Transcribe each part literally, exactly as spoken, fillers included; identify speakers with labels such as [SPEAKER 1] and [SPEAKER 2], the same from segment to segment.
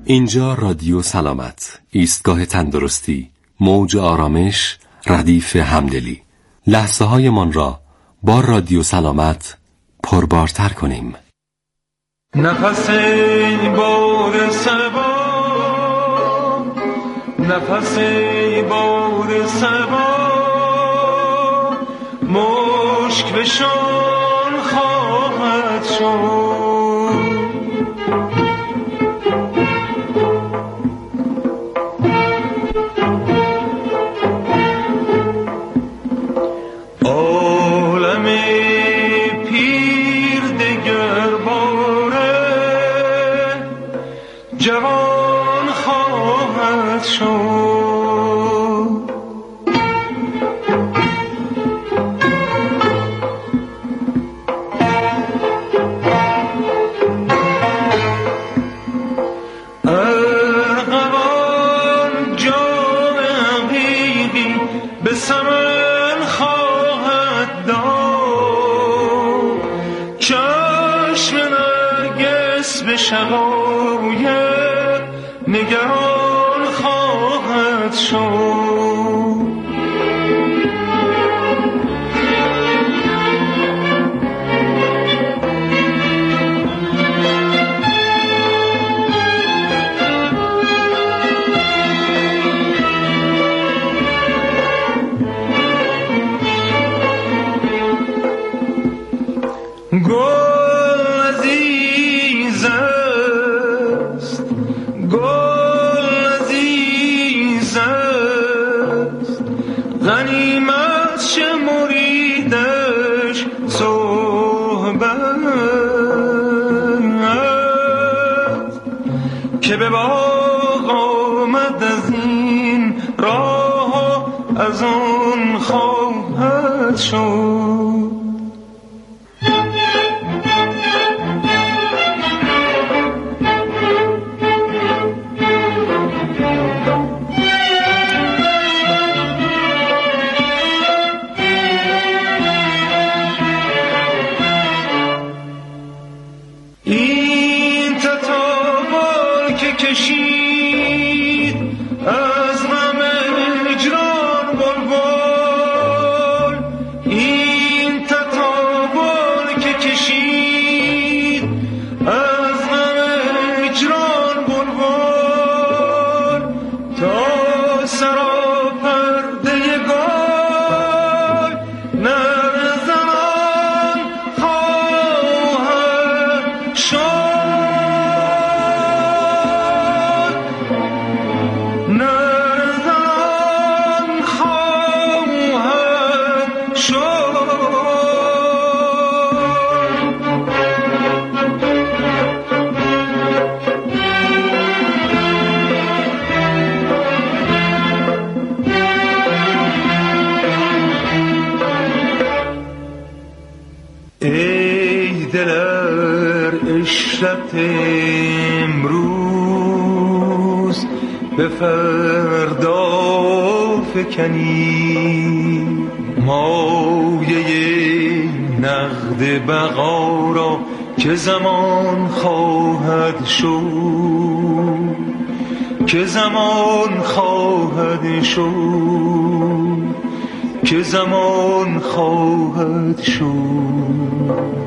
[SPEAKER 1] اینجا رادیو سلامت، ایستگاه تندرستی، موج آرامش، ردیف همدلی. لحظه های من را با رادیو سلامت پربارتر کنیم.
[SPEAKER 2] نفس باد صبا، نفس باد صبا، مشک بشان خواهد شد. جوان خواهد شد. ارغوان جام حقیقی به سمن خواهد داد، چشم نرگس به شقایق نگران خواهد شد. گل عزیز است، گل عزیز است، غنیمت شمریدش صحبت، که به باغ آمد از این راه از آن خواهد شد. این تطاول که کشید از غم هجران بلبل، این تطاول که کشید از غم هجران بلبل، تا سراپرده گل نرزنان خواهد شد. نرزنان خواهد شد. ای دلر عشرت امروز به فردا فکنی، مایه نقد بقا را که زمان خواهد شد، که زمان خواهد شد، که زمان خواهد شد.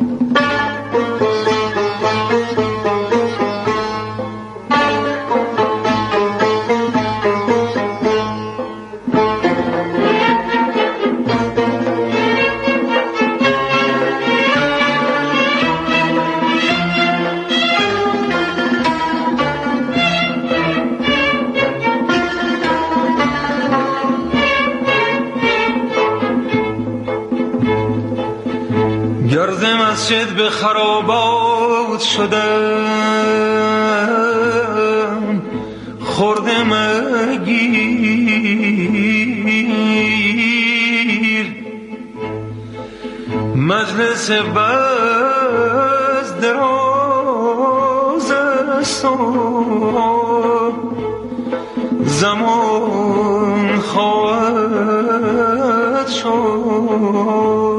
[SPEAKER 2] گرد مسجد به خرابات شدم، خورده مگیر، مجلس بز دراز است، زمان خواهد شد.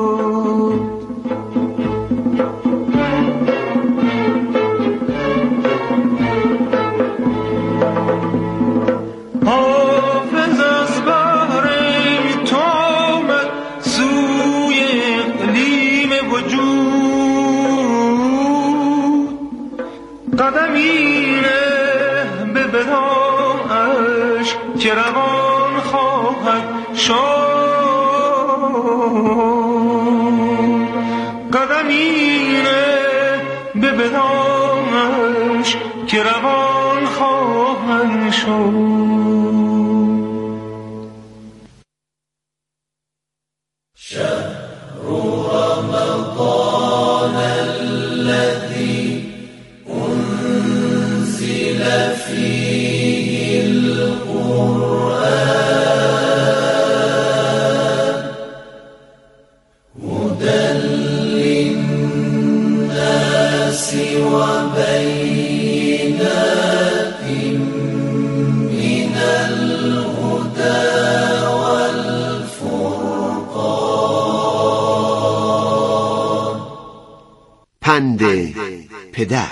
[SPEAKER 2] قدمی نه به بداعش که روان خواهد شد، قدمی نه به بداعش که روان خواهد شد.
[SPEAKER 3] پند پدر.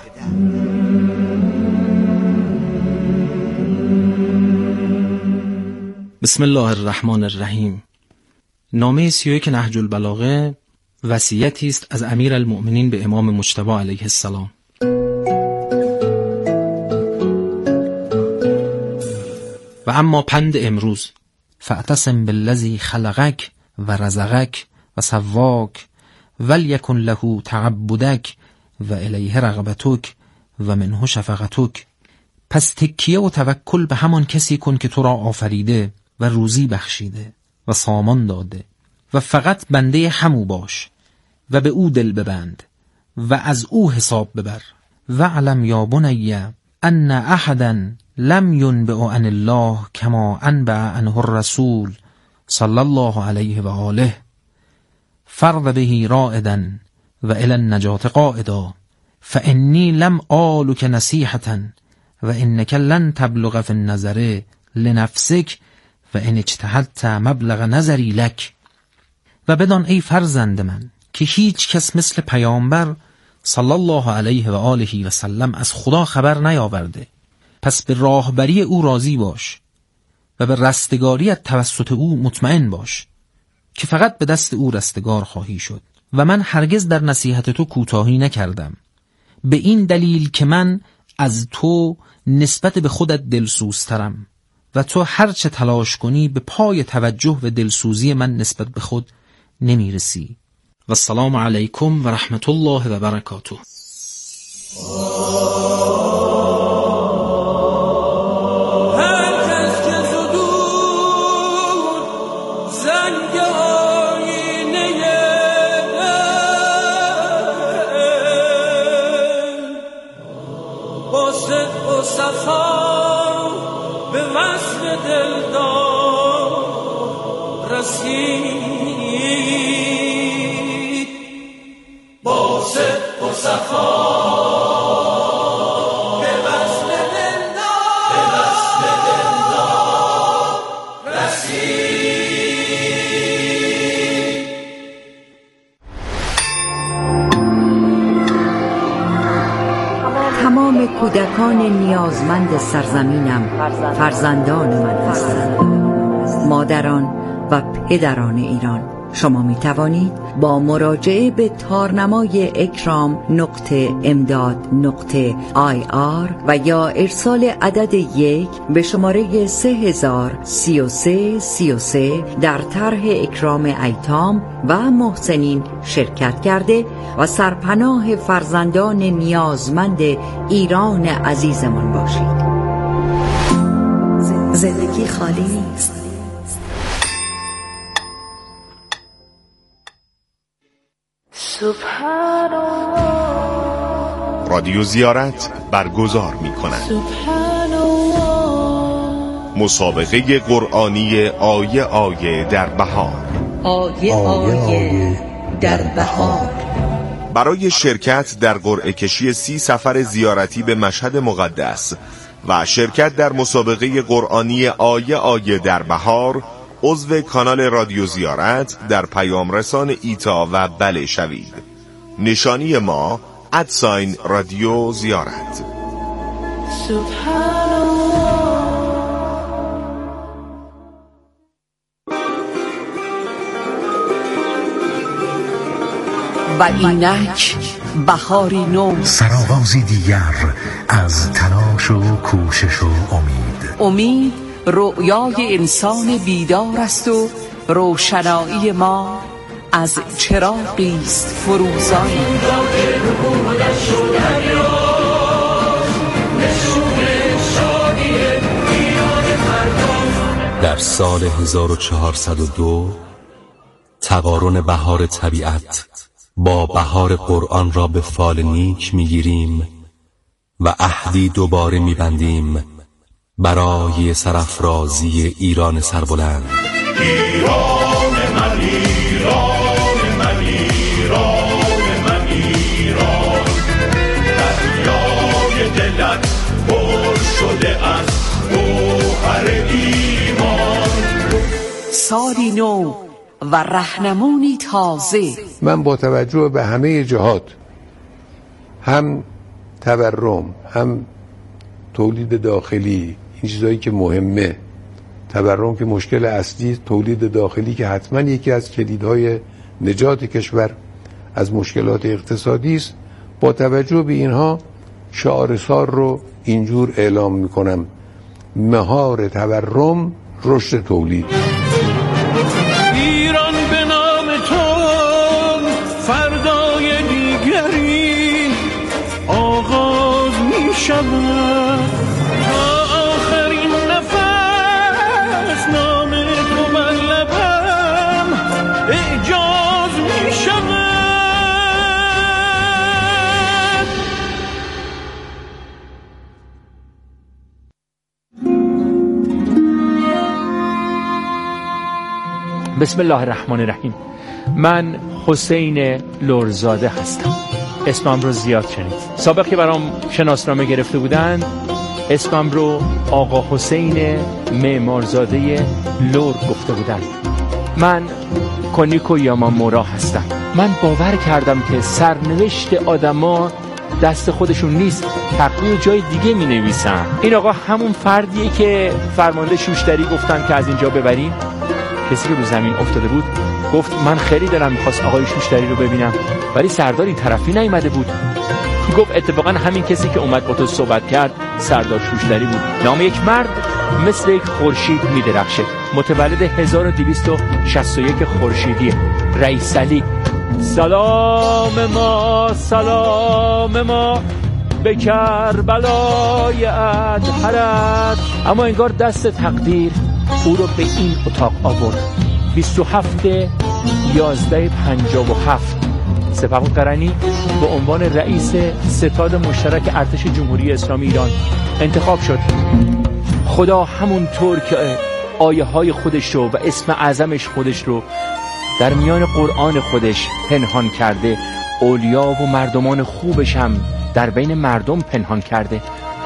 [SPEAKER 4] بسم الله الرحمن الرحیم. نامه سی و یک نهج البلاغه وصیتی است از امیرالمؤمنین به امام مجتبی علیه السلام. و اما پند امروز: فاعتصم بالذی خلقک و رزقک و سواک ولیکن له تعبدک و الیه رغبتک و منه شفقتک. پس تکیه و توکل به همان کسی کن که تو را آفریده و روزی بخشیده و سامان داده و فقط بنده همو باش و به او دل ببند و از او حساب ببر. و علم یا بنی ان احدا لم ینبع عن الله کما انبع عنه الرسول صلی الله علیه و آله فرض به رائدا و الی النجات قائدا فانی لم آلک نصیحة و انک لن تبلغ فی النظر لنفسک و ان اجتهدت مبلغ نظری لک. و بدان ای فرزند من که هیچ کس مثل پیامبر صلی الله علیه و آله و سلم از خدا خبر نیاورده، پس به راهبری او راضی باش و به رستگاریت توسط او مطمئن باش که فقط به دست او رستگار خواهی شد. و من هرگز در نصیحت تو کوتاهی نکردم، به این دلیل که من از تو نسبت به خودت دلسوزترم و تو هرچه تلاش کنی به پای توجه و دلسوزی من نسبت به خود نمیرسی. و السلام علیکم و رحمت الله و برکاته.
[SPEAKER 2] با صدق و صفا به وصل دلدار به وصل دلدار رسید.
[SPEAKER 5] تمام کودکان نیازمند سرزمینم فرزندان من هستند. مادران و پدران ایران، شما می توانید با مراجعه به تارنمای اکرام نقطه امداد نقطه آی آر و یا ارسال عدد یک به شماره سه هزار سی و سه سی و سه در طرح اکرام ایتام و محسنین شرکت کرده و سرپناه فرزندان نیازمند ایران عزیزمان باشید. زندگی خالی نیست.
[SPEAKER 6] رادیو زیارت برگزار می کند مسابقه قرآنی آیه آیه در بهار.
[SPEAKER 5] آیه آیه در بهار.
[SPEAKER 6] برای شرکت در قرعه کشی سی سفر زیارتی به مشهد مقدس و شرکت در مسابقه قرآنی آیه آیه در بهار، عضو کانال رادیو زیارت در پیام رسان ایتا و بله شوید. نشانی ما ادساین رادیو زیارت.
[SPEAKER 5] و اینک بهاری نو،
[SPEAKER 7] سرآغازی دیگر از تلاش و کوشش و امید.
[SPEAKER 5] امید رؤیای انسان بیدار است و روشنایی ما از چراغی است فروزان.
[SPEAKER 1] در سال هزار و چهارصد و دو تقارن بهار طبیعت با بهار قرآن را به فال نیک میگیریم و عهدی دوباره میبندیم برای سرافرازی ایران سربلند.
[SPEAKER 2] ایران من، ایران من، ایران من، ایران، دریای دلت پر شده از گوهر ایمان.
[SPEAKER 5] سالی نو و رهنمونی تازه.
[SPEAKER 8] من با توجه به همه جهات، هم تورم، هم تولید داخلی، این چیزایی که مهمه، تورم که مشکل اصلی، تولید داخلی که حتما یکی از کلیدهای نجات کشور از مشکلات اقتصادی است، با توجه به اینها شعار سال رو اینجور اعلام میکنم: مهار تورم، رشد تولید.
[SPEAKER 2] ایران به نام تو فردای دیگری آغاز می شود، تا آخرین نفس نام تو بر لبم اعجاز می شود.
[SPEAKER 9] بسم الله الرحمن الرحیم. من حسین لرزاده هستم. اسمم رو زیاد شنید. سابق که برام شناسنامه گرفته بودند اسمم رو آقا حسین معمارزاده لور گفته بودند. من کنیکو یامامورا هستم. من باور کردم که سرنوشت آدما دست خودشون نیست، تقدیر جای دیگه می نویسن. این آقا همون فردیه که فرمانده شوشتری گفتن که از اینجا ببریم. کسی که رو زمین افتاده بود گفت من خیلی دلم میخواست آقای شوشتری رو ببینم، ولی سردار این طرفی نیامده بود. گفت اتفاقا همین کسی که اومد با تو صحبت کرد سردار شوشتری بود. نام یک مرد مثل یک خورشید میدرخشه، متولد هزار و دویست و شصت و یک خورشیدی، رئیس علی. سلام ما، سلام ما به کربلای ادهرت. اما انگار دست تقدیر او رو به این اتاق آورد. بیست و هفت یازده پنجاه و هفت سپهبد به عنوان رئیس ستاد مشترک ارتش جمهوری اسلامی ایران انتخاب شد. خدا همونطور که آیه های خودش رو و اسم اعظمش خودش رو در میان قرآن خودش پنهان کرده، اولیا و مردمان خوبش هم در بین مردم پنهان کرده.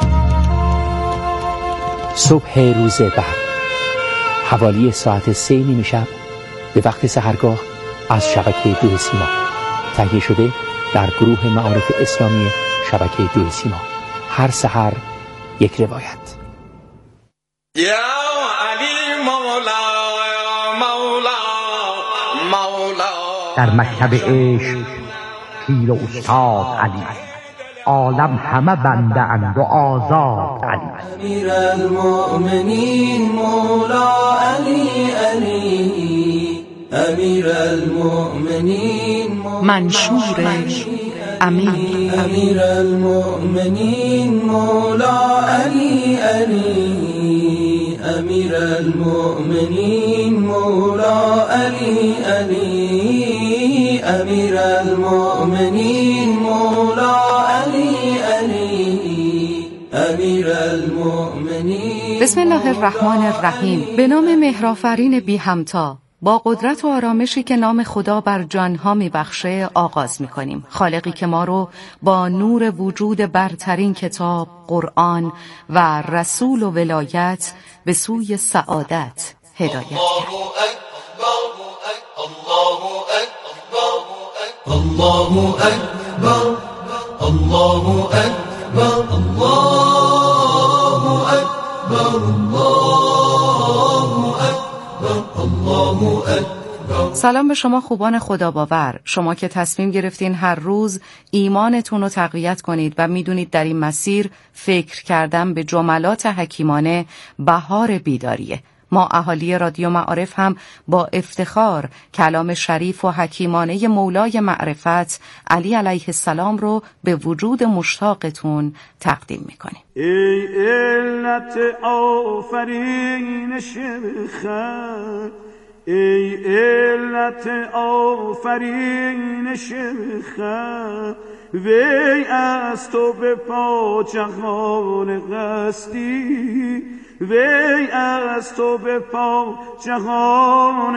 [SPEAKER 9] صبح روز بعد حوالی ساعت سه نیمه شب به وقت سحرگاه از شبکه دو سیما تهیه شده در گروه معارف اسلامی شبکه دو سیما. هر سحر یک روایت.
[SPEAKER 2] یا علی مولا، مولا، مولا.
[SPEAKER 10] در مکتب عشق پیر و استاد علی، عالم همه بنده اند و آزاد علی.
[SPEAKER 2] امیر المؤمنین مولا علی علی، امیر المؤمنین
[SPEAKER 5] منشور امیر.
[SPEAKER 2] امیر المؤمنین مولا علی علی، امیر المؤمنین مولا علی علی، امیر المؤمنین مولا علی علی، امیر المؤمنین.
[SPEAKER 11] بسم الله الرحمن الرحیم. به نام مهرآفرین بی همتا، با قدرت و آرامشی که نام خدا بر جانها میبخشه آغاز میکنیم. خالقی که ما رو با نور وجود برترین کتاب قرآن و رسول و ولایت به سوی سعادت هدایت کرد.
[SPEAKER 2] الله اکبر، الله اکبر، الله اکبر، الله اکبر، الله اکبر.
[SPEAKER 11] سلام به شما خوبان خدا باور، شما که تصمیم گرفتین هر روز ایمانتون رو تقویت کنید و میدونید در این مسیر فکر کردن به جملات حکیمانه بهار بیداریه. ما اهالی رادیو معارف هم با افتخار کلام شریف و حکیمانه مولای معرفت علی علیه السلام رو به وجود مشتاقتون تقدیم میکنیم.
[SPEAKER 12] ای علت آفرینش خیر، ای علت آفرینش خیر، وی از تو به پا جهان هستی، وی از تو به پا جهان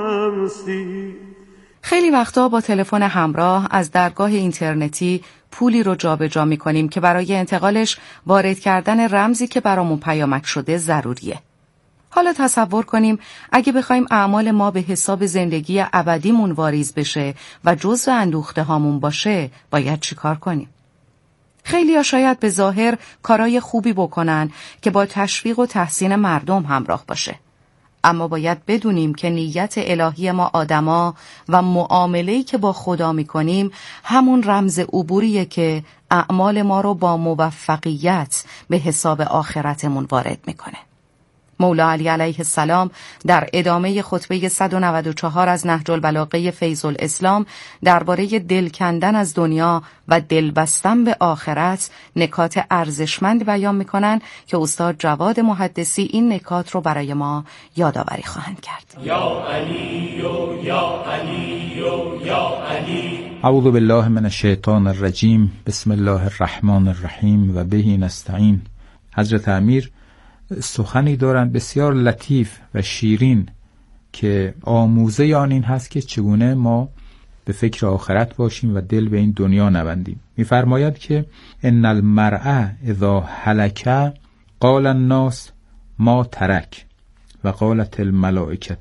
[SPEAKER 12] هستی.
[SPEAKER 11] خیلی وقتا با تلفن همراه از درگاه اینترنتی پولی رو جابجا می‌کنیم که برای انتقالش وارد کردن رمزی که برامون پیامک شده ضروریه. حالا تصور کنیم اگه بخوایم اعمال ما به حساب زندگی ابدیمون واریز بشه و جزء اندوخته هامون باشه، باید چی کار کنیم؟ خیلی ها شاید به ظاهر کارای خوبی بکنن که با تشویق و تحسین مردم همراه باشه. اما باید بدونیم که نیت الهی ما آدما و معامله‌ای که با خدا میکنیم همون رمز عبوریه که اعمال ما رو با موفقیت به حساب آخرتمون وارد میکنه. مولا علی علیه السلام در ادامه خطبه صد و نود و چهار از نهج البلاغه فیض الاسلام درباره دل کندن از دنیا و دل بستن به آخرت نکات ارزشمند بیان میکنن که استاد جواد محدثی این نکات رو برای ما یادآوری خواهند کرد.
[SPEAKER 2] یا علی و یا علی و یا علی.
[SPEAKER 13] اعوذ بالله من الشیطان الرجیم. بسم الله الرحمن الرحیم و به نستعین. حضرت امیر سخنی دارند بسیار لطیف و شیرین که آموزه آن این هست که چگونه ما به فکر آخرت باشیم و دل به این دنیا نبندیم. می‌فرماید که ان المرء اذا هلک قال الناس ما ترک و قالت الملائکه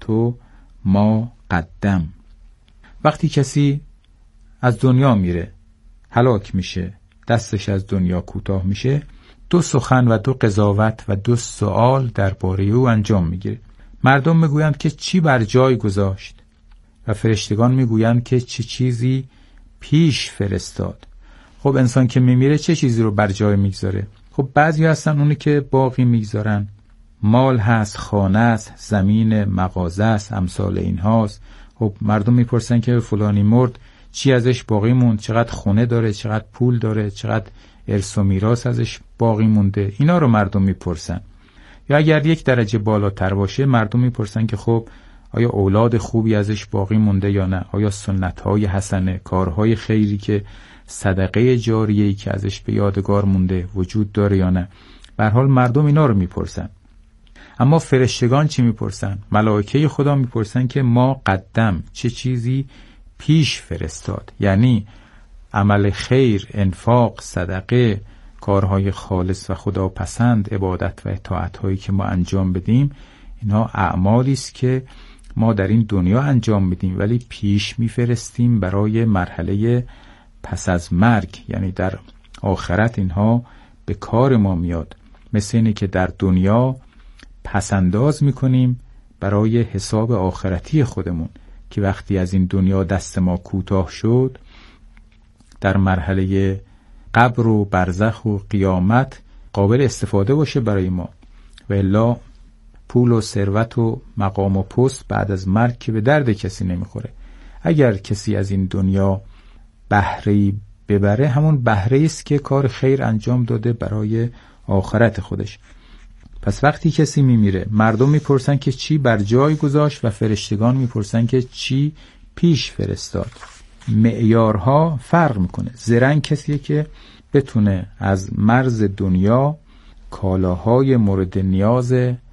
[SPEAKER 13] ما قدم. وقتی کسی از دنیا میره، هلاک میشه، دستش از دنیا کوتاه میشه، دو سخن و دو قضاوت و دو سوال درباره او انجام میگیره. مردم میگویند که چی بر جای گذاشت و فرشتگان میگویند که چه چیزی پیش فرستاد. خب انسان که میمیره چه چیزی رو بر جای میگذاره؟ خب بعضی هستن اونی که باقی میگذارن، مال هست، خانه است، زمین، مغازه است، امثال این هاست. خب مردم میپرسن که فلانی مرد چی ازش باقی موند، چقدر خونه داره، چقدر پول داره، چقدر ارث و میراث ازش باقی مونده. اینا رو مردم میپرسن. یا اگر یک درجه بالاتر باشه مردم میپرسن که خب آیا اولاد خوبی ازش باقی مونده یا نه، آیا سنت‌های حسنه، کارهای خیری که صدقه جاریه‌ای که ازش به یادگار مونده وجود داره یا نه. به هر حال مردم اینا رو میپرسن. اما فرشتگان چی میپرسن؟ ملائکه خدا میپرسن که ما قدم، چه چیزی پیش فرستاد. یعنی عمل خیر، انفاق، صدقه، کارهای خالص و خدا پسند، عبادت و اطاعت هایی که ما انجام بدیم، اینها اعمالی است که ما در این دنیا انجام میدیم ولی پیش میفرستیم برای مرحله پس از مرگ. یعنی در آخرت اینها به کار ما میاد. مثل اینه که در دنیا پسنداز میکنیم برای حساب آخرتی خودمون که وقتی از این دنیا دست ما کوتاه شد، در مرحله قبر و برزخ و قیامت قابل استفاده باشه برای ما. و الا پول و ثروت و مقام و پست بعد از مرگ که به درد کسی نمیخوره. اگر کسی از این دنیا بهره‌ای ببره، همون بهره‌ای است که کار خیر انجام داده برای آخرت خودش. پس وقتی کسی میمیره مردم میپرسن که چی بر جای گذاشت و فرشتگان میپرسن که چی پیش فرستاد. معیارها فرق میکنه. زرنگ کسیه که بتونه از مرز دنیا کالاهای مورد نیاز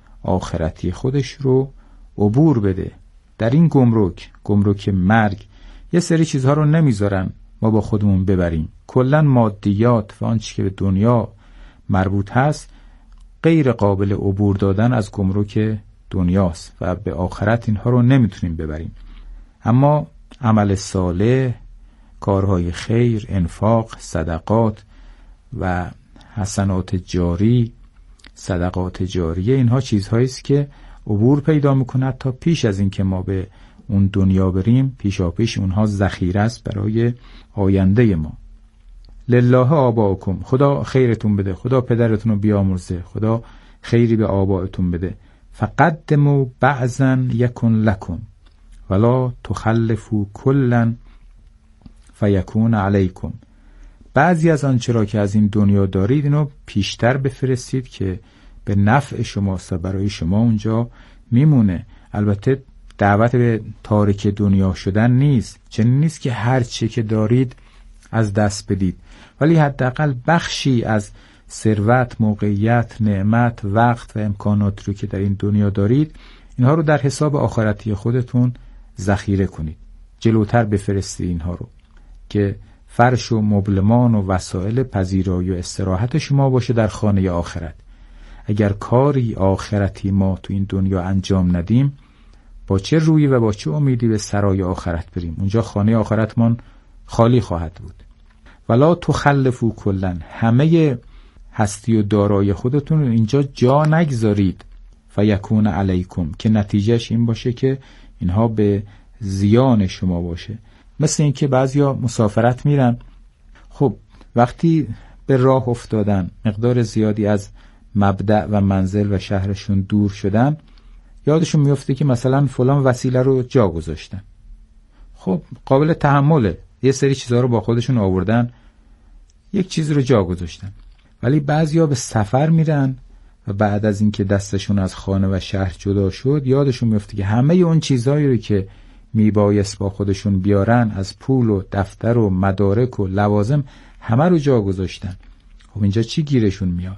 [SPEAKER 13] آخرتی خودش رو عبور بده. در این گمرک، گمرک مرگ، یه سری چیزها رو نمیذارن ما با خودمون ببریم. کلن مادیات و آنچه که به دنیا مربوط هست غیر قابل عبور دادن از گمرک دنیاست و به آخرت اینها رو نمیتونیم ببریم. اما عمل صالح، کارهای خیر، انفاق، صدقات و حسنات جاری، صدقات جاریه، اینها چیزهایی است که عبور پیدا میکنه تا پیش از این که ما به اون دنیا بریم پیشا پیش اونها ذخیره است برای آینده ما. لله آباؤکم، خدا خیرتون بده، خدا پدرتون رو بیامرزه، خدا خیری به آبائتون بده. فقدموا بعضا یکن لکم ولا تخلفوا کلا فیکون علیکم. بعضی از آنچه را که از این دنیا دارید اینو پیشتر بفرستید که به نفع شماست، برای شما اونجا میمونه. البته دعوت به تارک دنیا شدن نیست، چنین نیست که هر چه که دارید از دست بدید، ولی حداقل بخشی از ثروت، موقعیت، نعمت، وقت و امکانات رو که در این دنیا دارید اینها رو در حساب آخرتی خودتون ذخیره کنید، جلوتر بفرستید اینها رو که فرش و مبلمان و وسایل پذیرایی و استراحت شما باشه در خانه آخرت. اگر کاری آخرتی ما تو این دنیا انجام ندیم، با چه رویی و با چه امیدی به سرای آخرت بریم؟ اونجا خانه آخرتمان خالی خواهد بود. ولا تخلفوا کلا، همه هستی و دارایی خودتون رو اینجا جا نگذارید. فیکون علیکم، که نتیجهش این باشه که اینها به زیان شما باشه. مثل این که بعضیا مسافرت میرن، خب وقتی به راه افتادن مقدار زیادی از مبدأ و منزل و شهرشون دور شدن، یادشون میفته که مثلا فلان وسیله رو جا گذاشتن. خب قابل تحمله، یه سری چیزها رو با خودشون آوردن، یک چیز رو جا گذاشتن. ولی بعضیا به سفر میرن و بعد از اینکه دستشون از خانه و شهر جدا شد، یادشون میفته که همه اون چیزهایی رو که میبایست با خودشون بیارن، از پول و دفتر و مدارک و لوازم، همه رو جا گذاشتن. خب اینجا چی گیرشون میاد؟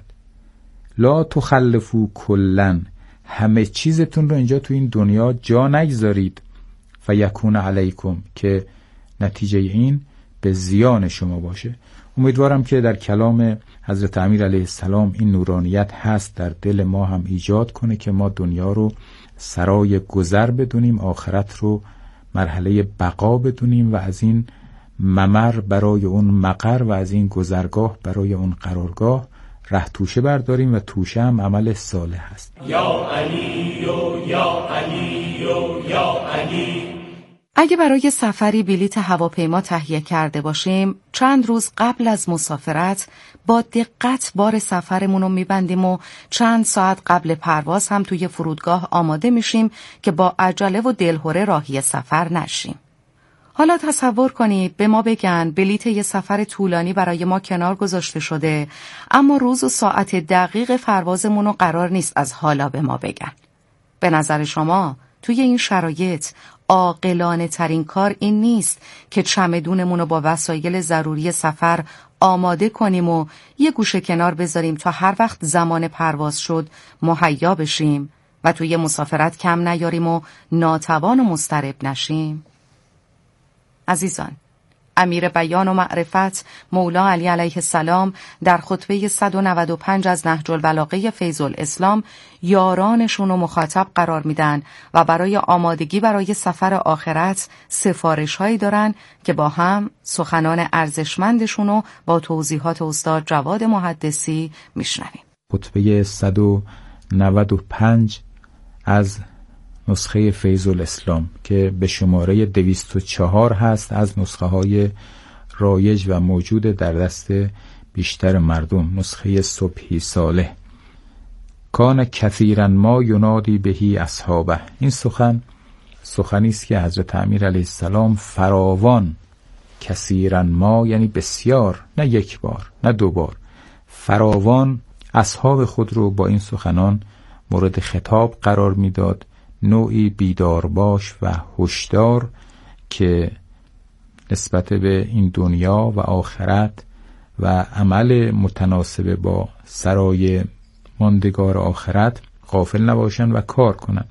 [SPEAKER 13] لا تخلفوا کلا، همه چیزتون رو اینجا تو این دنیا جا نگذارید. فیکون علیکم، که نتیجه این به زیان شما باشه. امیدوارم که در کلام حضرت امیر علیه السلام این نورانیت هست در دل ما هم ایجاد کنه که ما دنیا رو سرای گذر بدونیم، آخرت رو مرحله بقا بدونیم و از این ممر برای اون مقر و از این گذرگاه برای اون قرارگاه ره توشه برداریم و توشه هم عمل صالح هست.
[SPEAKER 2] یا علی و یا علی و یا علی.
[SPEAKER 11] اگه برای سفری بلیت هواپیما تهیه کرده باشیم، چند روز قبل از مسافرت با دقت بار سفرمون رو میبندیم و چند ساعت قبل پرواز هم توی فرودگاه آماده میشیم که با عجله و دلهره راهی سفر نشیم. حالا تصور کنید به ما بگن بلیت یه سفر طولانی برای ما کنار گذاشته شده، اما روز و ساعت دقیق پروازمون رو قرار نیست از حالا به ما بگن. به نظر شما توی این شرایط عاقلانه ترین کار این نیست که چمدونمون رو با وسایل ضروری سفر آماده کنیم و یه گوشه کنار بذاریم تا هر وقت زمان پرواز شد مهیا بشیم و توی مسافرت کم نیاریم و ناتوان و مضطرب نشیم؟ عزیزان، امیر بیان و معرفت مولا علی علیه السلام در خطبه صد و نود و پنج از نهج البلاغه فیض الاسلام یارانشون رو مخاطب قرار میدن و برای آمادگی برای سفر آخرت سفارش هایی دارن که با هم سخنان ارزشمندشون رو با توضیحات استاد جواد محدثی میشنویم.
[SPEAKER 13] خطبه صد و نود و پنج از نسخه فیض الاسلام که به شماره دویست و چهار هست از نسخه های رایج و موجود در دست بیشتر مردم، نسخه صبحی صالح. کان کثیرا ما ینادی بهی اصحابه. این سخن سخنی است که حضرت امیر علیه السلام فراوان، کثیرا ما یعنی بسیار، نه یک بار نه دو بار، فراوان اصحاب خود رو با این سخنان مورد خطاب قرار میداد، نوعی بیدار باش و هشدار که نسبت به این دنیا و آخرت و عمل متناسب با سرای ماندگار آخرت غافل نباشن و کار کنن.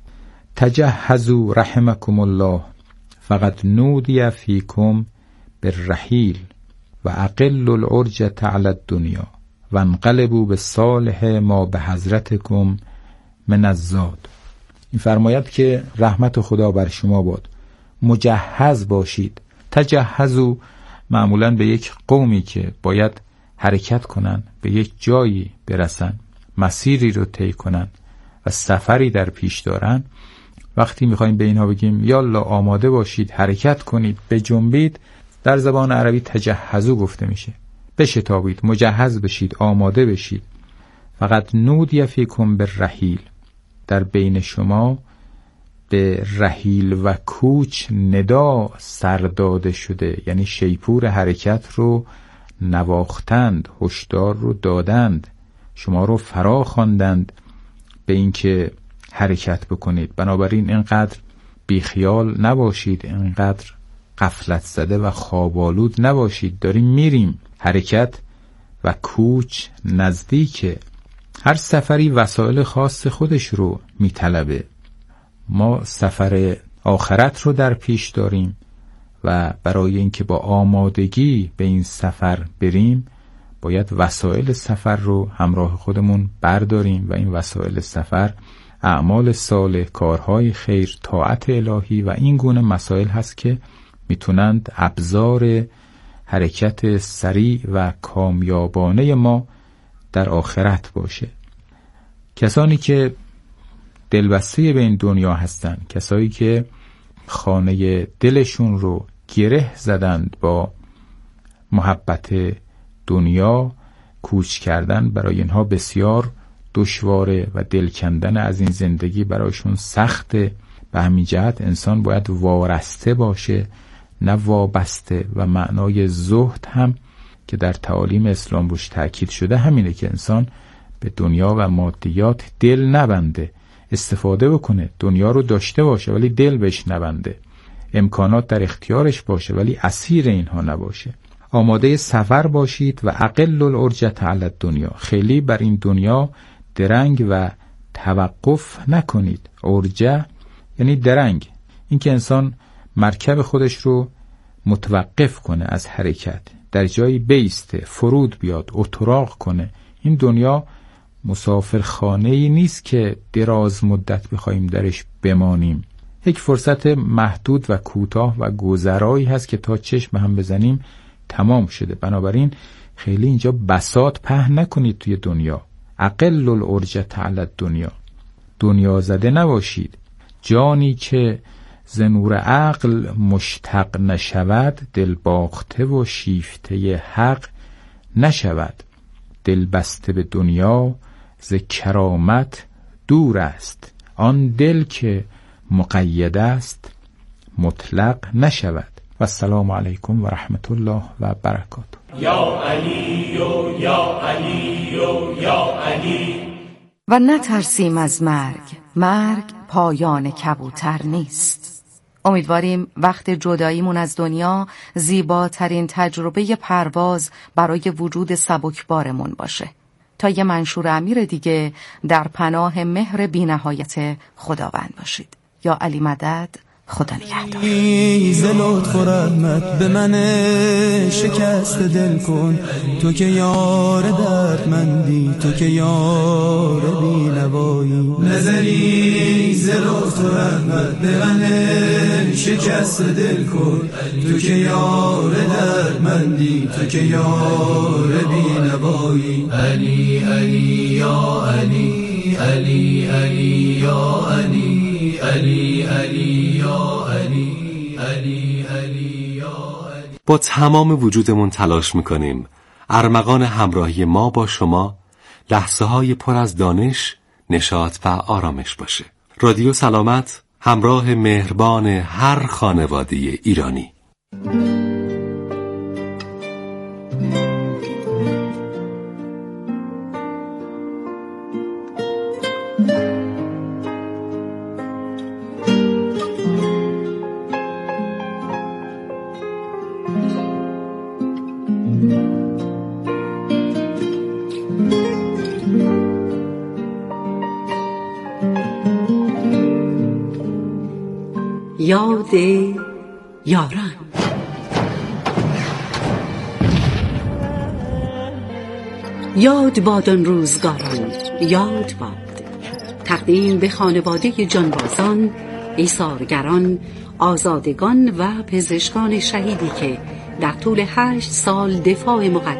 [SPEAKER 13] تجهزوا رحمکم الله فقط نودی فیکم بالرحیل و اقل العرجة علی الدنیا و انقلبوا بالصالح ما به حضرتکم من الزاد. این فرماید که رحمت خدا بر شما باد، مجهز باشید. تجهزوا معمولاً به یک قومی که باید حرکت کنن، به یک جایی برسن، مسیری رو طی کنن و سفری در پیش دارن، وقتی میخوایم به اینها بگیم یالا آماده باشید، حرکت کنید، بجنبید، در زبان عربی تجهزوا گفته میشه. بشتابید، مجهز بشید، آماده بشید. فقط نودی فیکم بالرحیل، در بین شما به رحیل و کوچ ندا سر داده شده، یعنی شیپور حرکت رو نواختند، هشدار رو دادند، شما رو فرا خواندند به اینکه حرکت بکنید. بنابراین اینقدر بیخیال نباشید، اینقدر غفلت زده و خوابالود نباشید. داریم میریم، حرکت و کوچ نزدیکه. هر سفری وسایل خاص خودش رو میطلبه. ما سفر آخرت رو در پیش داریم و برای اینکه با آمادگی به این سفر بریم باید وسایل سفر رو همراه خودمون برداریم و این وسایل سفر اعمال صالح، کارهای خیر، طاعت الهی و این گونه مسائل هست که میتونند ابزار حرکت سریع و کامیابانه ما در آخرت باشه. کسانی که دلبسته به این دنیا هستن، کسایی که خانه دلشون رو گره زدند با محبت دنیا، کوچ کردن برای اینها بسیار دشواره و دل کندن از این زندگی برایشون سخته. به همین جهت انسان باید وارسته باشه نه وابسته، و معنای زهد هم که در تعالیم اسلام روش تأکید شده همینه که انسان به دنیا و مادیات دل نبنده، استفاده بکنه، دنیا رو داشته باشه ولی دل بهش نبنده، امکانات در اختیارش باشه ولی اسیر اینها نباشه. آماده سفر باشید و اقل العرجة علی الدنیا، خیلی بر این دنیا درنگ و توقف نکنید. عرجه یعنی درنگ، اینکه انسان مرکب خودش رو متوقف کنه از حرکت، در جایی بیسته، فرود بیاد، اتراق کنه. این دنیا مسافرخانه‌ای نیست که دراز مدت بخوایم درش بمانیم. یک فرصت محدود و کوتاه و گذرایی هست که تا چشم هم بزنیم تمام شده. بنابراین خیلی اینجا بساط پهن نکنید توی دنیا. اقل العرجة علی الدنیا، دنیا زده نباشید. جانی که ز نور عقل مشتق نشود، دل باخته و شیفته حق نشود. دل بسته به دنیا ز کرامت دور است، آن دل که مقید است مطلق نشود. و السلام علیکم و رحمت الله و برکاته.
[SPEAKER 2] یا علی و یا علی و یا علی.
[SPEAKER 11] و نترسیم از مرگ، مرگ پایان کبوتر نیست. امیدواریم وقت جداییمون از دنیا زیباترین تجربه پرواز برای وجود سبکبارمون باشه. تا یه منشور امیر دیگه در پناه مهر بی‌نهایت خداوند باشید. یا علی مدد. خدا نگهدار.
[SPEAKER 14] ز لطف و رحمت به من شکست دل کن، تو که یار دردمندی، تو که یار بی‌نوایی. نظری ز لطف و رحمت به من شکست دل کن، تو که یار دردمندی، تو که یار بی‌نوایی. علی علی یا علی، علی علی یا علی، علی علی یا علی، علی علی یا علی.
[SPEAKER 1] با تمام وجودمون تلاش میکنیم ارمغان همراهی ما با شما لحظه های پر از دانش، نشاط و آرامش باشه. رادیو سلامت، همراه مهربان هر خانواده ایرانی.
[SPEAKER 5] یاد یاران. یاد باد آن روزگاران، یاد باد. تقدیم به خانواده جانبازان، ایثارگران، آزادگان و پزشکان شهیدی که در طول هشت سال دفاع مقدس